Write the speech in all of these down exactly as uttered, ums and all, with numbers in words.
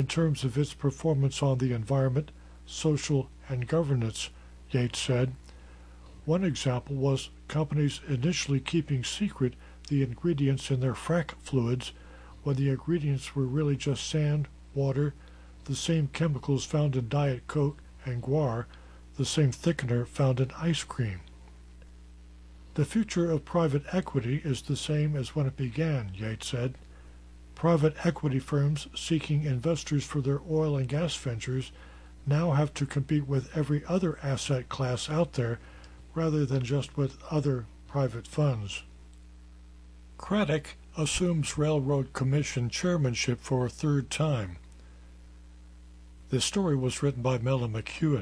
terms of its performance on the environment, social, and governance, Yates said. One example was companies initially keeping secret the ingredients in their frac fluids when the ingredients were really just sand, water, the same chemicals found in Diet Coke and guar, the same thickener found in ice cream. The future of private equity is the same as when it began, Yates said. Private equity firms seeking investors for their oil and gas ventures now have to compete with every other asset class out there rather than just with other private funds. Craddock assumes Railroad Commission chairmanship for a third time. This story was written by Mela McEwen.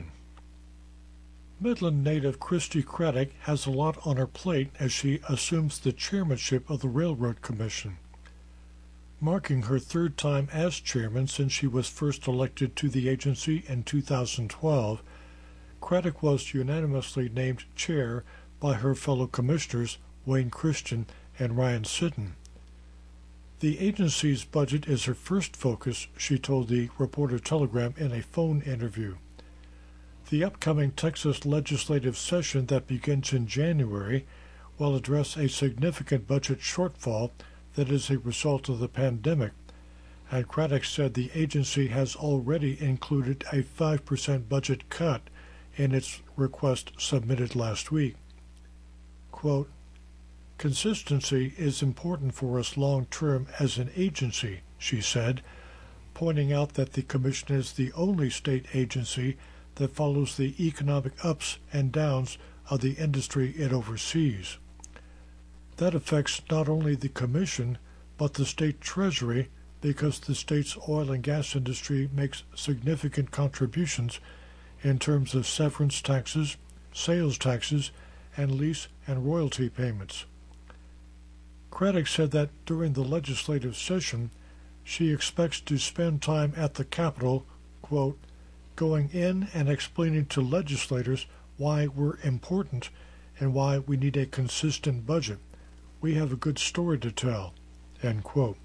Midland native Christy Craddock has a lot on her plate as she assumes the chairmanship of the Railroad Commission. Marking her third time as chairman since she was first elected to the agency in two thousand twelve, Craddock was unanimously named chair by her fellow commissioners Wayne Christian and Ryan Sitton. The agency's budget is her first focus, she told the Reporter-Telegram in a phone interview. The upcoming Texas legislative session that begins in January will address a significant budget shortfall that is a result of the pandemic, and Craddock said the agency has already included a five percent budget cut in its request submitted last week. Quote, "Consistency is important for us long-term as an agency," she said, pointing out that the Commission is the only state agency that follows the economic ups and downs of the industry it oversees. That affects not only the Commission, but the state treasury, because the state's oil and gas industry makes significant contributions in terms of severance taxes, sales taxes, and lease and royalty payments. Craddock said that during the legislative session, she expects to spend time at the Capitol, quote, going in and explaining to legislators why we're important and why we need a consistent budget. We have a good story to tell, end quote.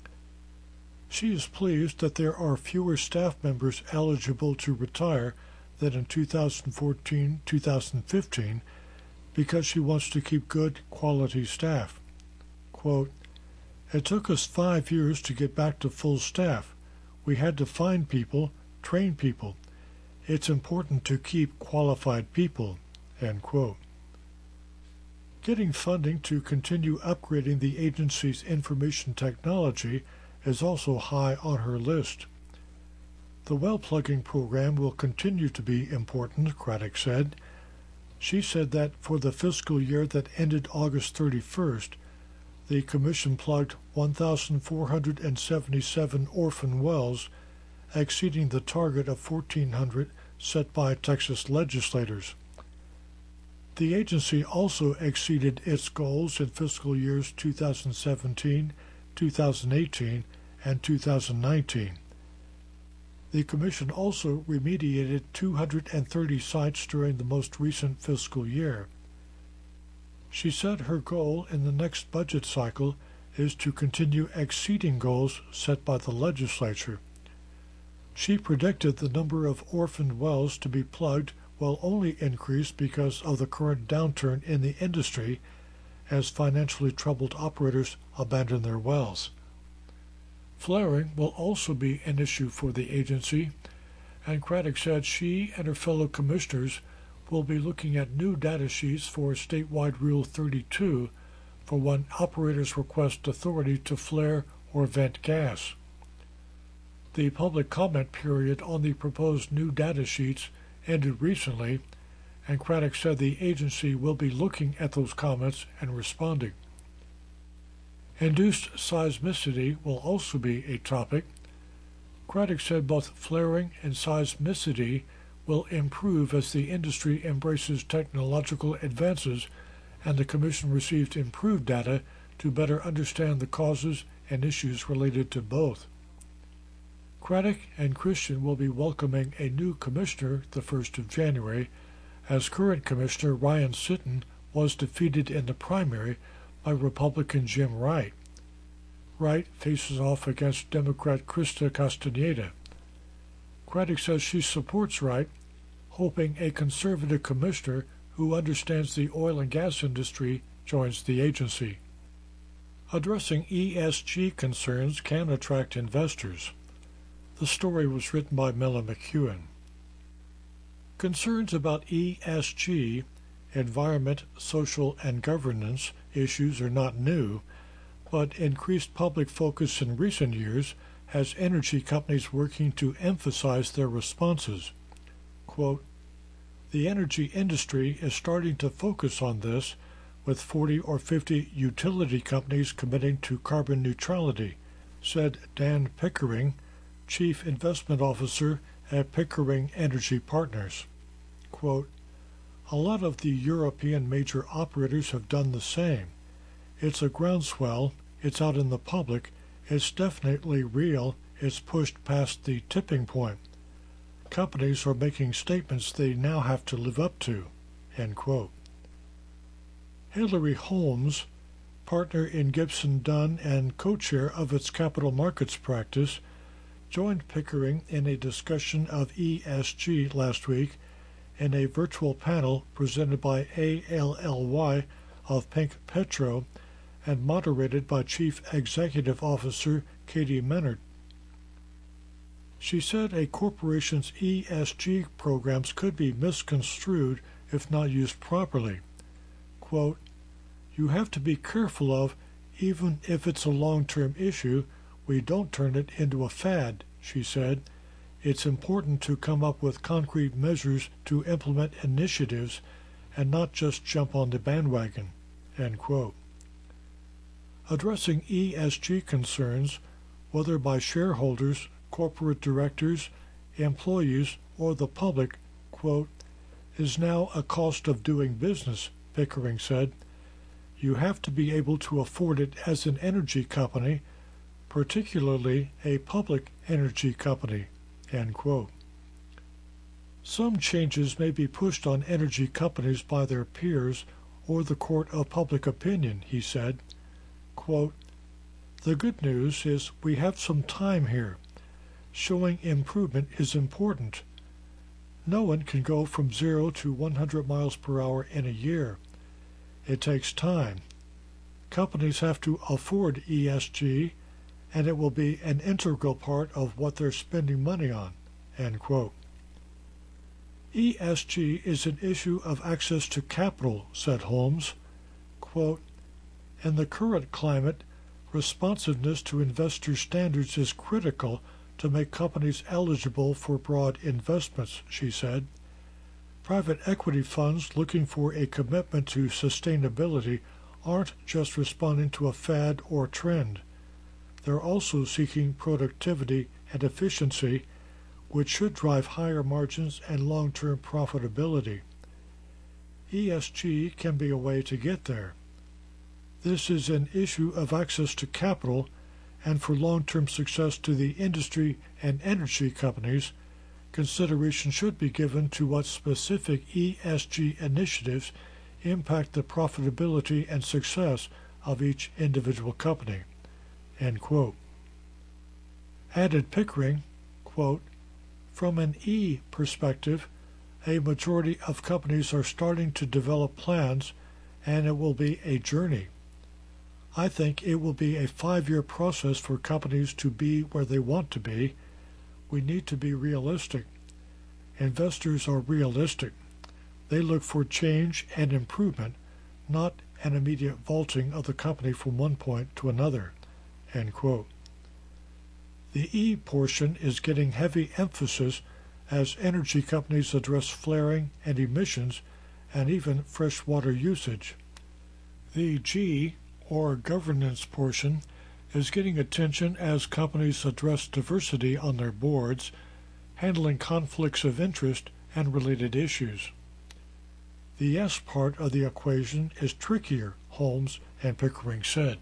She is pleased that there are fewer staff members eligible to retire than in two thousand fourteen to two thousand fifteen because she wants to keep good quality staff. Quote, "It took us five years to get back to full staff. We had to find people, train people. It's important to keep qualified people," end quote. Getting funding to continue upgrading the agency's information technology is also high on her list. The well plugging program will continue to be important, Craddock said. She said that for the fiscal year that ended August thirty-first, the Commission plugged one thousand four hundred seventy-seven orphan wells, exceeding the target of fourteen hundred set by Texas legislators. The agency also exceeded its goals in fiscal years two thousand seventeen, two thousand eighteen, and two thousand nineteen. The Commission also remediated two hundred thirty sites during the most recent fiscal year. She said her goal in the next budget cycle is to continue exceeding goals set by the legislature. She predicted the number of orphaned wells to be plugged will only increase because of the current downturn in the industry as financially troubled operators abandon their wells. Flaring will also be an issue for the agency, and Craddock said she and her fellow commissioners will be looking at new data sheets for statewide Rule thirty-two for when operators request authority to flare or vent gas. The public comment period on the proposed new data sheets ended recently, and Craddock said the agency will be looking at those comments and responding. Induced seismicity will also be a topic. Craddock said both flaring and seismicity will improve as the industry embraces technological advances and the Commission received improved data to better understand the causes and issues related to both. Craddock and Christian will be welcoming a new commissioner the first of January, as current Commissioner Ryan Sitton was defeated in the primary by Republican Jim Wright. Wright faces off against Democrat Krista Castaneda, Craddock says she supports Wright, hoping a conservative commissioner who understands the oil and gas industry joins the agency. Addressing E S G concerns can attract investors. The story was written by Mela McEwen. Concerns about E S G, environment, social, and governance issues are not new, but increased public focus in recent years has energy companies working to emphasize their responses. Quote, "The energy industry is starting to focus on this, with forty or fifty utility companies committing to carbon neutrality," said Dan Pickering, Chief Investment Officer at Pickering Energy Partners. Quote, "A lot of the European major operators have done the same. It's a groundswell, it's out in the public, it's definitely real, it's pushed past the tipping point. Companies are making statements they now have to live up to." End quote. Hillary Holmes, partner in Gibson Dunn and co-chair of its capital markets practice, joined Pickering in a discussion of E S G last week in a virtual panel presented by A L L Y of Pink Petro and moderated by Chief Executive Officer Katie Menard. She said a corporation's E S G programs could be misconstrued if not used properly. Quote, "You have to be careful of, even if it's a long-term issue, we don't turn it into a fad," she said. "It's important to come up with concrete measures to implement initiatives and not just jump on the bandwagon." End quote. Addressing E S G concerns, whether by shareholders, corporate directors, employees, or the public, quote, "is now a cost of doing business," Pickering said. "You have to be able to afford it as an energy company, particularly a public energy company." End quote. Some changes may be pushed on energy companies by their peers or the court of public opinion, he said. Quote, "The good news is we have some time here. Showing improvement is important. No one can go from zero to one hundred miles per hour in a year. It takes time. Companies have to afford E S G, and it will be an integral part of what they're spending money on." End quote. E S G is an issue of access to capital, said Holmes. Quote, "In the current climate, responsiveness to investor standards is critical to make companies eligible for broad investments," she said. "Private equity funds looking for a commitment to sustainability aren't just responding to a fad or trend. They're also seeking productivity and efficiency, which should drive higher margins and long-term profitability. E S G can be a way to get there. This is an issue of access to capital, and for long-term success to the industry and energy companies, consideration should be given to what specific E S G initiatives impact the profitability and success of each individual company." End quote. Added Pickering, quote, "From an E perspective, a majority of companies are starting to develop plans, and it will be a journey. I think it will be a five-year process for companies to be where they want to be. We need to be realistic. Investors are realistic. They look for change and improvement, not an immediate vaulting of the company from one point to another." End quote. The E portion is getting heavy emphasis as energy companies address flaring and emissions and even freshwater usage. The G, or governance portion, is getting attention as companies address diversity on their boards, handling conflicts of interest and related issues. The S part of the equation is trickier, Holmes and Pickering said.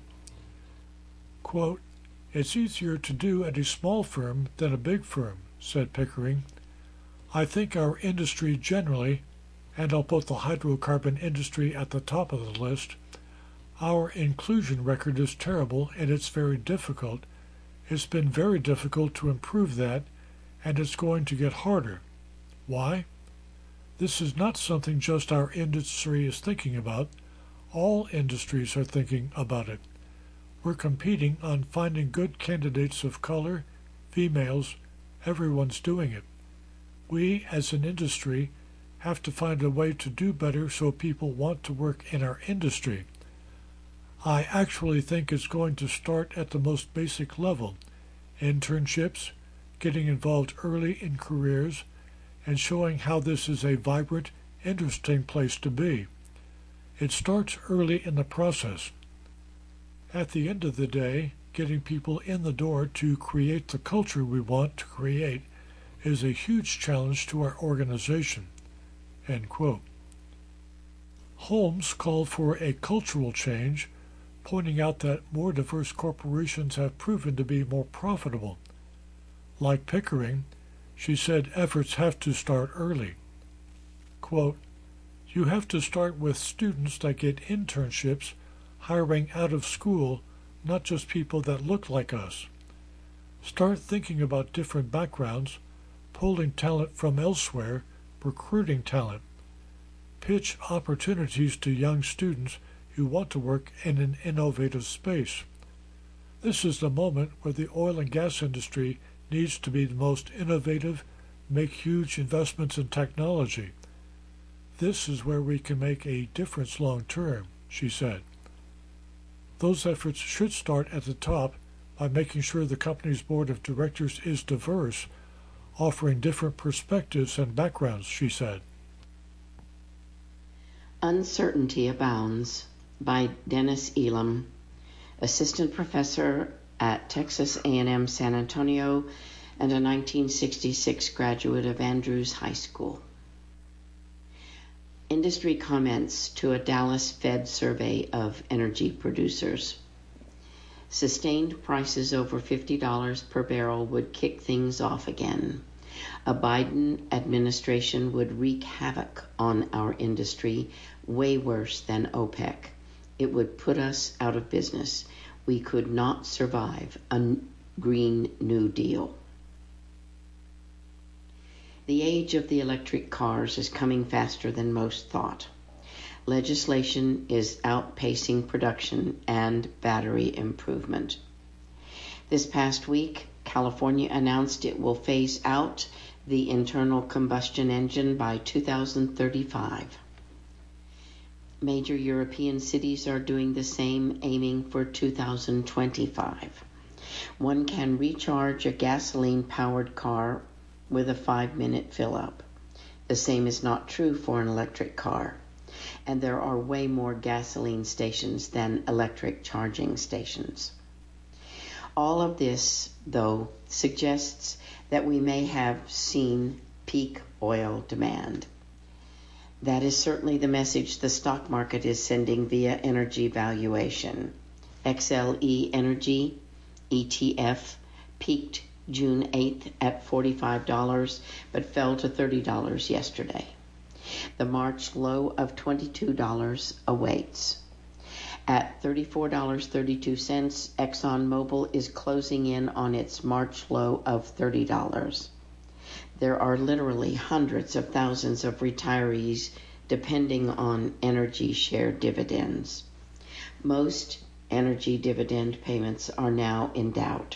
Quote, "It's easier to do at a small firm than a big firm," said Pickering. "I think our industry generally, and I'll put the hydrocarbon industry at the top of the list, our inclusion record is terrible and it's very difficult. It's been very difficult to improve that, and it's going to get harder. Why? This is not something just our industry is thinking about. All industries are thinking about it. We're competing on finding good candidates of color, females, everyone's doing it. We, as an industry, have to find a way to do better so people want to work in our industry. I actually think it's going to start at the most basic level, internships, getting involved early in careers, and showing how this is a vibrant, interesting place to be. It starts early in the process. At the end of the day, getting people in the door to create the culture we want to create is a huge challenge to our organization." End quote. Holmes called for a cultural change, pointing out that more diverse corporations have proven to be more profitable. Like Pickering, she said efforts have to start early. Quote, "You have to start with students that get internships, hiring out of school, not just people that look like us. Start thinking about different backgrounds, pulling talent from elsewhere, recruiting talent. Pitch opportunities to young students who want to work in an innovative space. This is the moment where the oil and gas industry needs to be the most innovative, make huge investments in technology. This is where we can make a difference long term," she said. Those efforts should start at the top by making sure the company's board of directors is diverse, offering different perspectives and backgrounds, she said. Uncertainty Abounds by Dennis Elam, assistant professor at Texas A and M San Antonio and a nineteen sixty-six graduate of Andrews High School. Industry comments to a Dallas Fed survey of energy producers. Sustained prices over fifty dollars per barrel would kick things off again. A Biden administration would wreak havoc on our industry, way worse than OPEC. It would put us out of business. We could not survive a Green New Deal. The age of the electric cars is coming faster than most thought. Legislation is outpacing production and battery improvement. This past week, California announced it will phase out the internal combustion engine by two thousand thirty-five. Major European cities are doing the same, aiming for two thousand twenty-five. One can recharge a gasoline-powered car with a five-minute fill-up. The same is not true for an electric car, and there are way more gasoline stations than electric charging stations. All of this, though, suggests that we may have seen peak oil demand. That is certainly the message the stock market is sending via energy valuation. X L E Energy E T F peaked June eighth at forty-five dollars, but fell to thirty dollars yesterday. The March low of twenty-two dollars awaits. At thirty-four dollars and thirty-two cents, ExxonMobil is closing in on its March low of thirty dollars. There are literally hundreds of thousands of retirees depending on energy share dividends. Most energy dividend payments are now in doubt.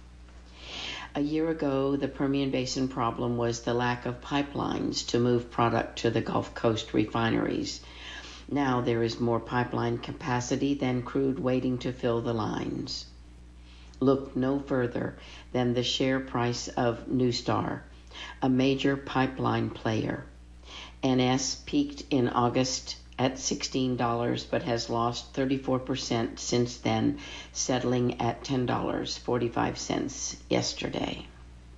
A year ago, the Permian Basin problem was the lack of pipelines to move product to the Gulf Coast refineries. Now there is more pipeline capacity than crude waiting to fill the lines. Look no further than the share price of NuStar, a major pipeline player. N S peaked in August at sixteen dollars but has lost thirty-four percent since then, settling at ten dollars and forty-five cents yesterday.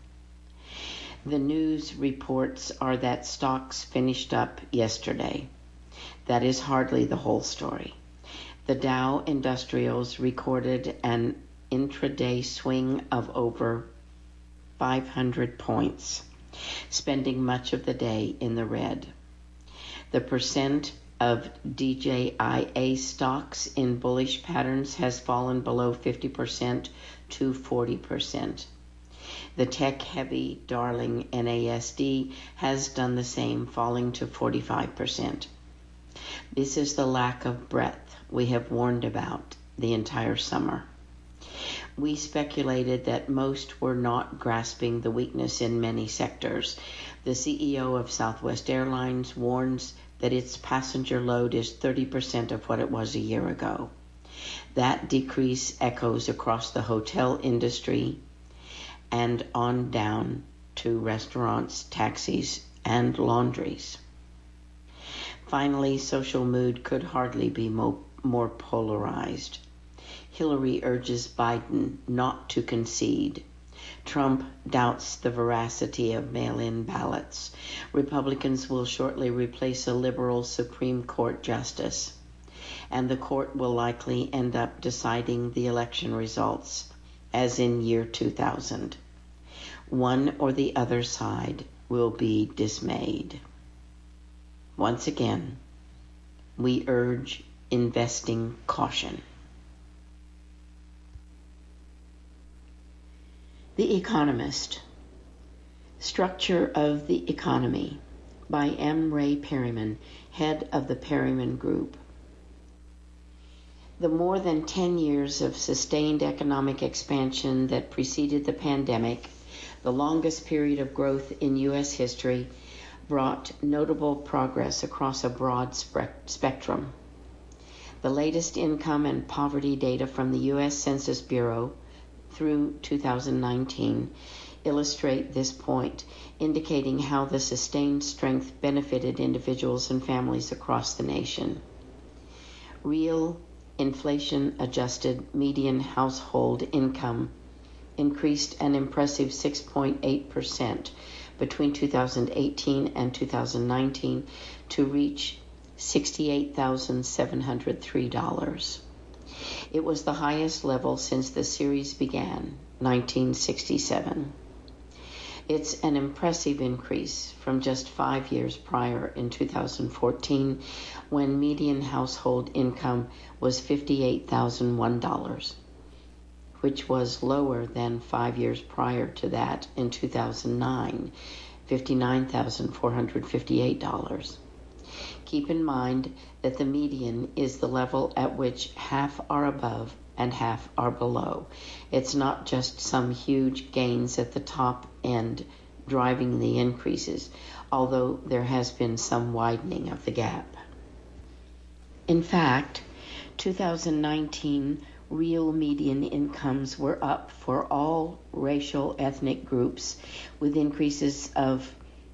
The news reports are that stocks finished up yesterday. That is hardly the whole story. The Dow Industrials recorded an intraday swing of over five hundred points, spending much of the day in the red. The percent of D J I A stocks in bullish patterns has fallen below fifty percent to forty percent. The tech-heavy darling N A S D has done the same, falling to forty-five percent. This is the lack of breadth we have warned about the entire summer. We speculated that most were not grasping the weakness in many sectors. The C E O of Southwest Airlines warns that its passenger load is thirty percent of what it was a year ago. That decrease echoes across the hotel industry and on down to restaurants, taxis, and laundries. Finally, social mood could hardly be mo- more polarized. Hillary urges Biden not to concede. Trump doubts the veracity of mail-in ballots. Republicans will shortly replace a liberal Supreme Court justice, and the court will likely end up deciding the election results, as in year two thousand. One or the other side will be dismayed. Once again, we urge investing caution. The Economist. Structure of the Economy by M. Ray Perryman, head of the Perryman Group. The more than ten years of sustained economic expansion that preceded the pandemic, the longest period of growth in U S history, brought notable progress across a broad spe- spectrum. The latest income and poverty data from the U S Census Bureau through two thousand nineteen illustrate this point, indicating how the sustained strength benefited individuals and families across the nation. Real inflation-adjusted median household income increased an impressive six point eight percent between two thousand eighteen and two thousand nineteen to reach sixty-eight thousand seven hundred three dollars. It was the highest level since the series began, nineteen sixty-seven. It's an impressive increase from just five years prior in two thousand fourteen, when median household income was fifty-eight thousand one dollars, which was lower than five years prior to that in two thousand nine, fifty-nine thousand four hundred fifty-eight dollars. Keep in mind that the median is the level at which half are above and half are below. It's not just some huge gains at the top end driving the increases, although there has been some widening of the gap. In fact, two thousand nineteen real median incomes were up for all racial ethnic groups, with increases of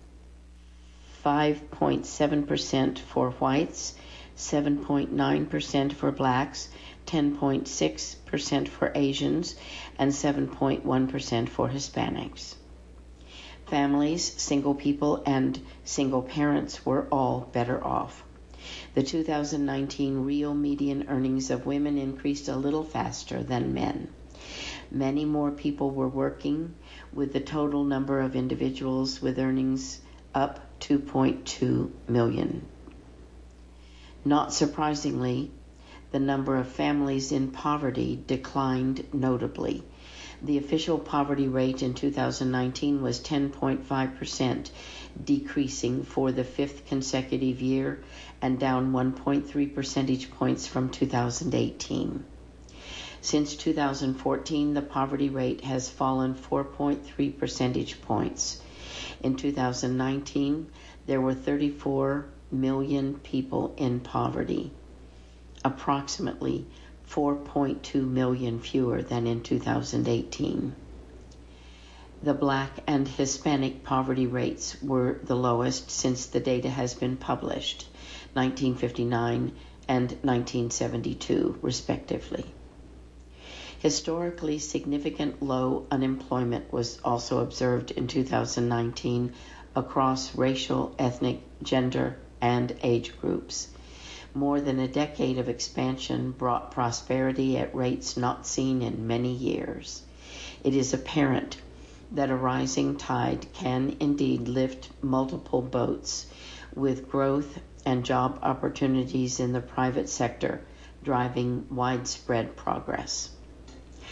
five point seven percent for whites, seven point nine percent for blacks, ten point six percent for Asians, and seven point one percent for Hispanics. Families, single people, and single parents were all better off. The two thousand nineteen real median earnings of women increased a little faster than men. Many more people were working, with the total number of individuals with earnings up two point two million. Not surprisingly, the number of families in poverty declined notably. The official poverty rate in two thousand nineteen was ten point five percent, decreasing for the fifth consecutive year and down one point three percentage points from two thousand eighteen. Since two thousand fourteen, the poverty rate has fallen four point three percentage points. In two thousand nineteen, there were thirty-four million people in poverty, approximately four point two million fewer than in two thousand eighteen. The Black and Hispanic poverty rates were the lowest since the data has been published, nineteen fifty-nine and nineteen seventy-two, respectively. Historically significant low unemployment was also observed in two thousand nineteen across racial, ethnic, gender, and age groups. More than a decade of expansion brought prosperity at rates not seen in many years. It is apparent that a rising tide can indeed lift multiple boats, with growth and job opportunities in the private sector driving widespread progress.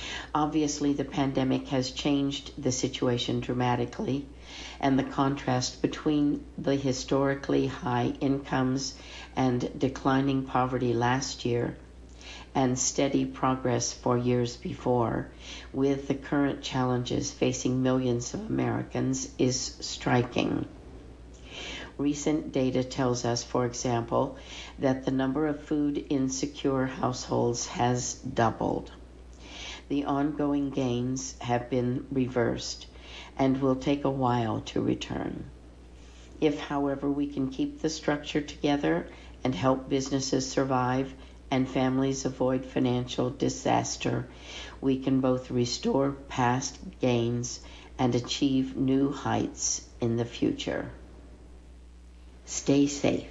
Obviously, the pandemic has changed the situation dramatically, and the contrast between the historically high incomes and declining poverty last year and steady progress for years before, with the current challenges facing millions of Americans, is striking. Recent data tells us, for example, that the number of food insecure households has doubled. The ongoing gains have been reversed and will take a while to return. If, however, we can keep the structure together and help businesses survive and families avoid financial disaster, we can both restore past gains and achieve new heights in the future. Stay safe.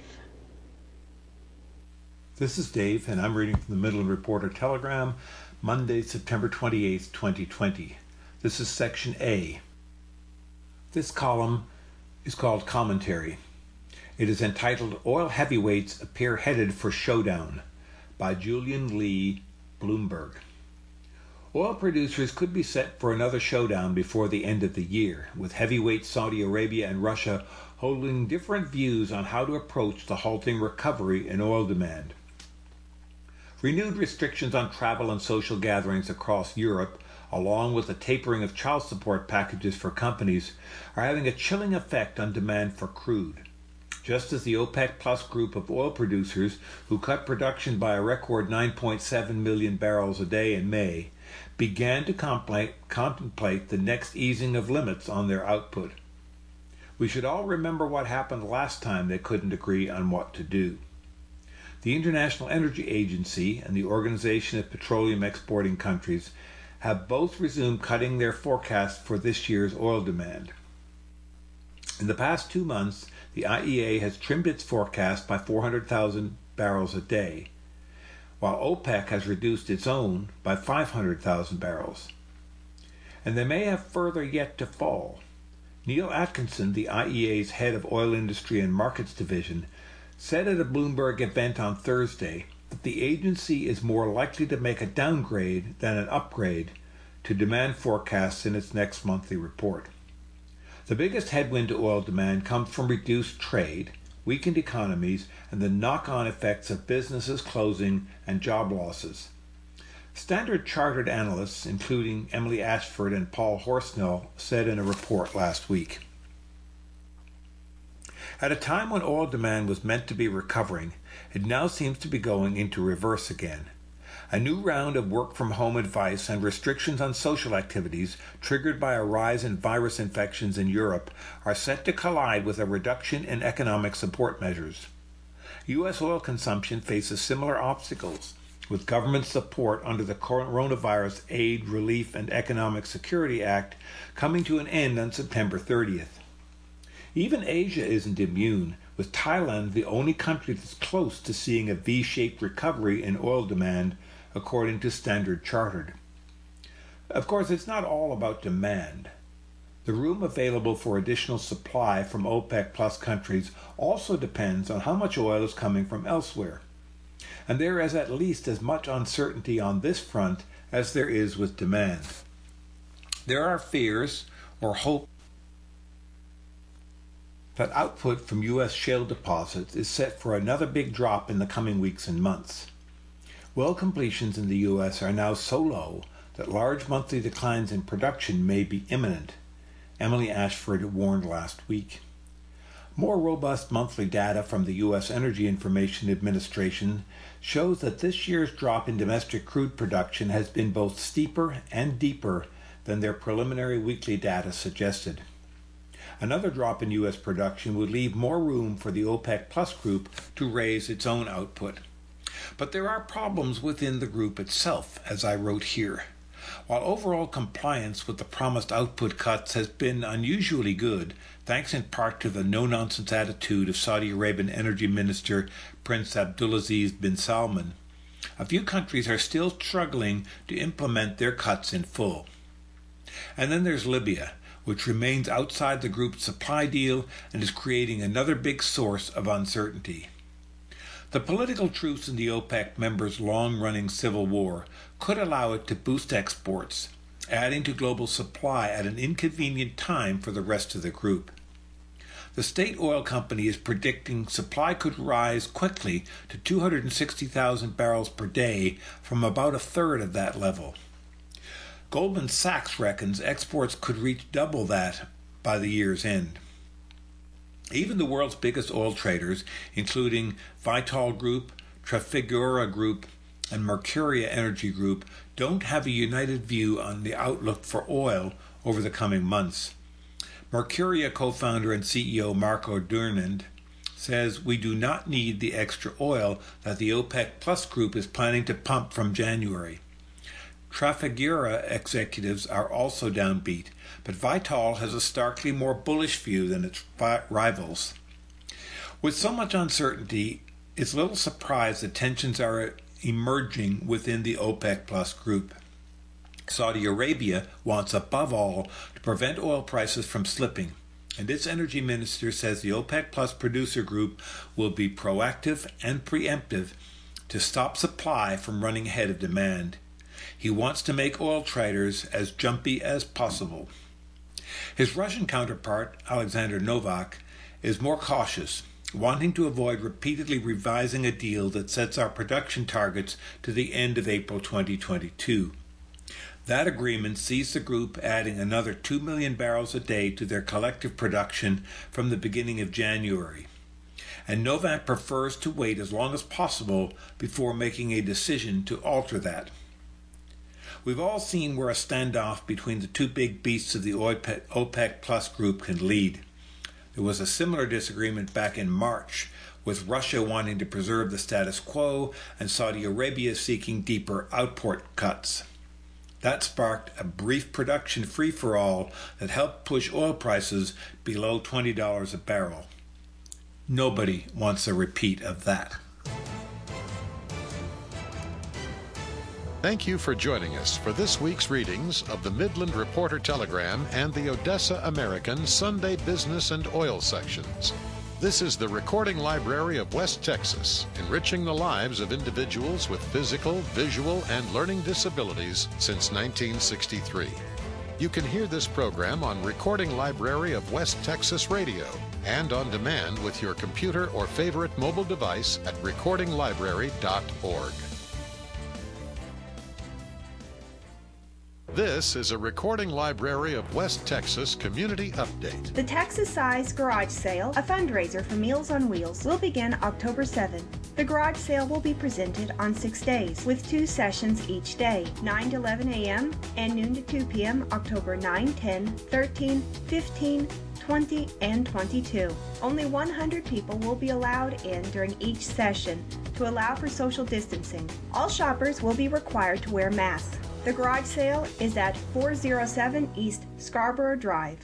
This is Dave, and I'm reading from the Midland Reporter Telegram, Monday, September twenty-eighth, twenty twenty. This is Section A. This column is called Commentary. It is entitled Oil Heavyweights Appear Headed for Showdown by Julian Lee, Bloomberg. Oil producers could be set for another showdown before the end of the year, with heavyweights Saudi Arabia and Russia holding different views on how to approach the halting recovery in oil demand. Renewed restrictions on travel and social gatherings across Europe, along with the tapering of child support packages for companies, are having a chilling effect on demand for crude. Just as the OPEC Plus group of oil producers, who cut production by a record nine point seven million barrels a day in May, began to contemplate the next easing of limits on their output. We should all remember what happened last time they couldn't agree on what to do. The International Energy Agency and the Organization of Petroleum Exporting Countries have both resumed cutting their forecasts for this year's oil demand. In the past two months, the I E A has trimmed its forecast by four hundred thousand barrels a day, while OPEC has reduced its own by five hundred thousand barrels. And they may have further yet to fall. Neil Atkinson, the I E A's head of Oil Industry and Markets Division, said at a Bloomberg event on Thursday that the agency is more likely to make a downgrade than an upgrade to demand forecasts in its next monthly report. The biggest headwind to oil demand comes from reduced trade, weakened economies, and the knock-on effects of businesses closing and job losses. Standard Chartered analysts, including Emily Ashford and Paul Horsnell, said in a report last week, at a time when oil demand was meant to be recovering, it now seems to be going into reverse again. A new round of work-from-home advice and restrictions on social activities, triggered by a rise in virus infections in Europe, are set to collide with a reduction in economic support measures. U S oil consumption faces similar obstacles, with government support under the Coronavirus Aid, Relief, and Economic Security Act coming to an end on September thirtieth. Even Asia isn't immune, with Thailand the only country that's close to seeing a V-shaped recovery in oil demand, according to Standard Chartered. Of course, it's not all about demand. The room available for additional supply from OPEC Plus countries also depends on how much oil is coming from elsewhere. And there is at least as much uncertainty on this front as there is with demand. There are fears or hope that output from U S shale deposits is set for another big drop in the coming weeks and months. Well completions in the U S are now so low that large monthly declines in production may be imminent, Emily Ashford warned last week. More robust monthly data from the U S Energy Information Administration shows that this year's drop in domestic crude production has been both steeper and deeper than their preliminary weekly data suggested. Another drop in U S production would leave more room for the OPEC Plus group to raise its own output. But there are problems within the group itself, as I wrote here. While overall compliance with the promised output cuts has been unusually good, thanks in part to the no-nonsense attitude of Saudi Arabian Energy Minister Prince Abdulaziz bin Salman, a few countries are still struggling to implement their cuts in full. And then there's Libya, which remains outside the group's supply deal and is creating another big source of uncertainty. The political truce in the OPEC members' long-running civil war could allow it to boost exports, adding to global supply at an inconvenient time for the rest of the group. The state oil company is predicting supply could rise quickly to two hundred sixty thousand barrels per day from about a third of that level. Goldman Sachs reckons exports could reach double that by the year's end. Even the world's biggest oil traders, including Vitol Group, Trafigura Group, and Mercuria Energy Group, don't have a united view on the outlook for oil over the coming months. Mercuria co-founder and C E O Marco Durnand says we do not need the extra oil that the OPEC Plus group is planning to pump from January. Trafigura executives are also downbeat, but Vitol has a starkly more bullish view than its rivals. With so much uncertainty, it's little surprise that tensions are emerging within the OPEC Plus group. Saudi Arabia wants above all to prevent oil prices from slipping, and its energy minister says the OPEC Plus producer group will be proactive and preemptive to stop supply from running ahead of demand. He wants to make oil traders as jumpy as possible. His Russian counterpart, Alexander Novak, is more cautious, wanting to avoid repeatedly revising a deal that sets our production targets to the end of April twenty twenty-two. That agreement sees the group adding another two million barrels a day to their collective production from the beginning of January. And Novak prefers to wait as long as possible before making a decision to alter that. We've all seen where a standoff between the two big beasts of the OPEC Plus group can lead. There was a similar disagreement back in March, with Russia wanting to preserve the status quo and Saudi Arabia seeking deeper output cuts. That sparked a brief production free-for-all that helped push oil prices below twenty dollars a barrel. Nobody wants a repeat of that. Thank you for joining us for this week's readings of the Midland Reporter Telegram and the Odessa American Sunday Business and Oil sections. This is the Recording Library of West Texas, enriching the lives of individuals with physical, visual, and learning disabilities since nineteen sixty-three. You can hear this program on Recording Library of West Texas Radio and on demand with your computer or favorite mobile device at recording library dot org. This is a Recording Library of West Texas Community Update. The Texas Size Garage Sale, a fundraiser for Meals on Wheels, will begin October seventh. The garage sale will be presented on six days, with two sessions each day, nine to eleven a.m. and noon to two p.m. October ninth, tenth, thirteenth, fifteenth, twentieth, and twenty-second. Only one hundred people will be allowed in during each session to allow for social distancing. All shoppers will be required to wear masks. The garage sale is at four oh seven East Scarborough Drive.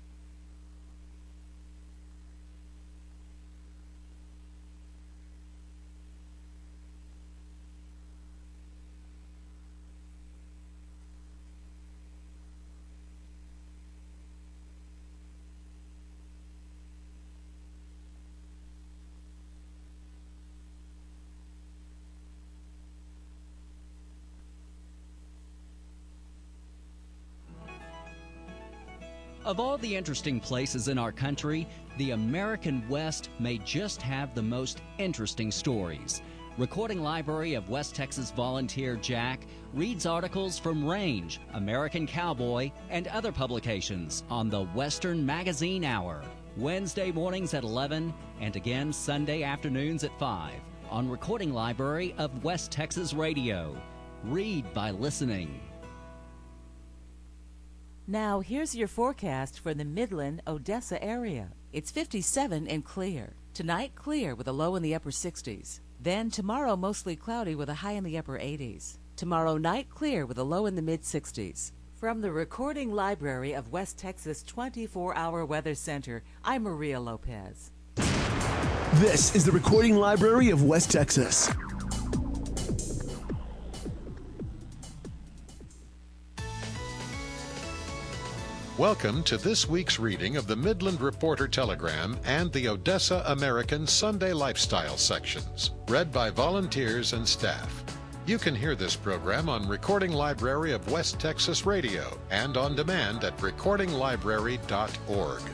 Of all the interesting places in our country, the American West may just have the most interesting stories. Recording Library of West Texas volunteer Jack reads articles from Range, American Cowboy, and other publications on the Western Magazine Hour, Wednesday mornings at eleven and again Sunday afternoons at five on Recording Library of West Texas Radio. Read by listening. Now, here's your forecast for the Midland, Odessa area. It's fifty-seven and clear. Tonight, clear with a low in the upper sixties. Then tomorrow, mostly cloudy with a high in the upper eighties. Tomorrow night, clear with a low in the mid-sixties. From the Recording Library of West Texas twenty-four hour Weather Center, I'm Maria Lopez. This is the Recording Library of West Texas. Welcome to this week's reading of the Midland Reporter Telegram and the Odessa American Sunday Lifestyle sections, read by volunteers and staff. You can hear this program on Recording Library of West Texas Radio and on demand at recording library dot org.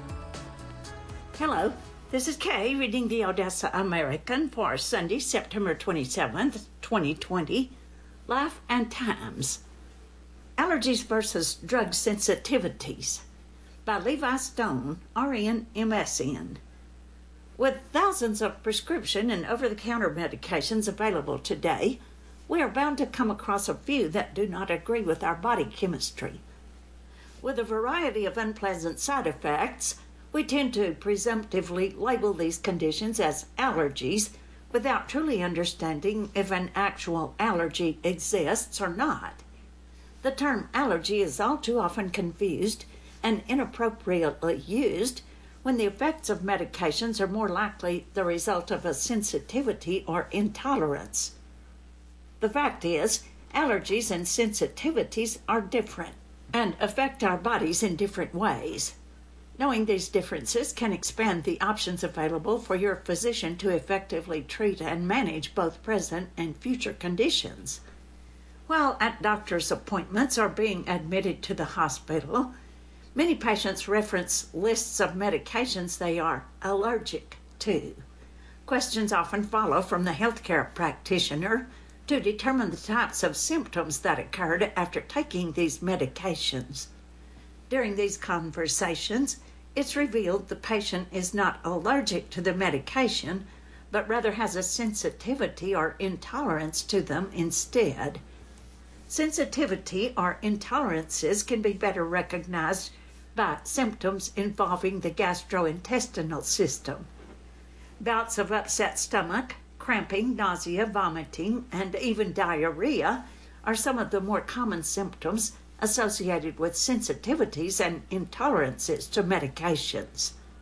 Hello, this is Kay reading the Odessa American for Sunday, September twenty-seventh, twenty twenty. Life and Times. Allergies versus Drug Sensitivities by Levi Stone, R N, M S N. With thousands of prescription and over-the-counter medications available today, we are bound to come across a few that do not agree with our body chemistry. With a variety of unpleasant side effects, we tend to presumptively label these conditions as allergies without truly understanding if an actual allergy exists or not. The term allergy is all too often confused and inappropriately used when the effects of medications are more likely the result of a sensitivity or intolerance. The fact is, allergies and sensitivities are different and affect our bodies in different ways. Knowing these differences can expand the options available for your physician to effectively treat and manage both present and future conditions. While at doctor's appointments or being admitted to the hospital, many patients reference lists of medications they are allergic to. Questions often follow from the healthcare practitioner to determine the types of symptoms that occurred after taking these medications. During these conversations, it's revealed the patient is not allergic to the medication, but rather has a sensitivity or intolerance to them instead. Sensitivity or intolerances can be better recognized by symptoms involving the gastrointestinal system. Bouts of upset stomach, cramping, nausea, vomiting, and even diarrhea are some of the more common symptoms associated with sensitivities and intolerances to medications.